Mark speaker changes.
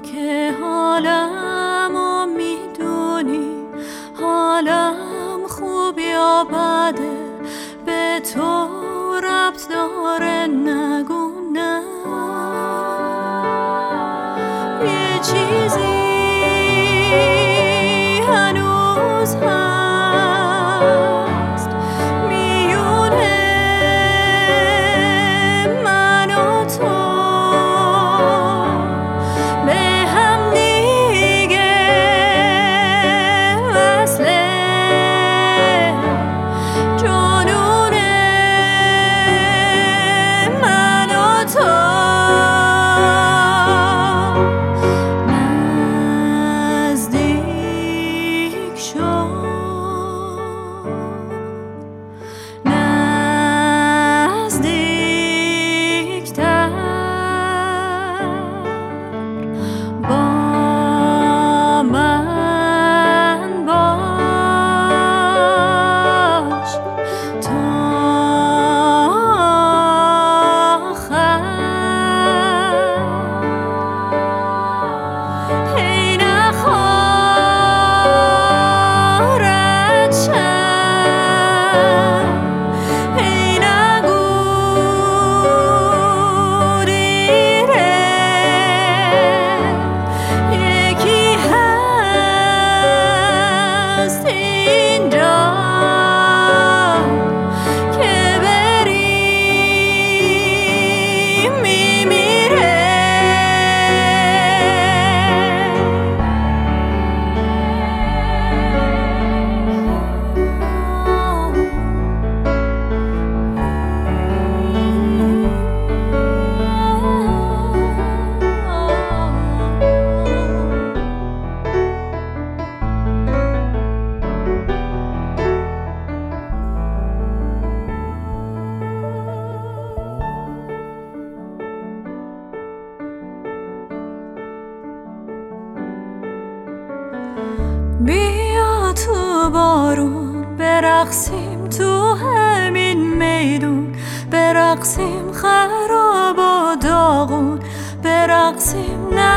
Speaker 1: که حالمو میدونی، حالم خوب یا بده به تو ربط داره، نگو نه. یه چیزی هنوز هست میونه من و تو، به هم دیگه وصله، جنونه من و تو. نزدیک شو، نزدیکتر با من باش تا آخر. هی نخوارد شم، هی نگو دیره، یکی هست اینجا که بریم میمیره. بیا تو بارون برقصیم، تو همین میدون برقصیم، خراب و داغون برقصیم.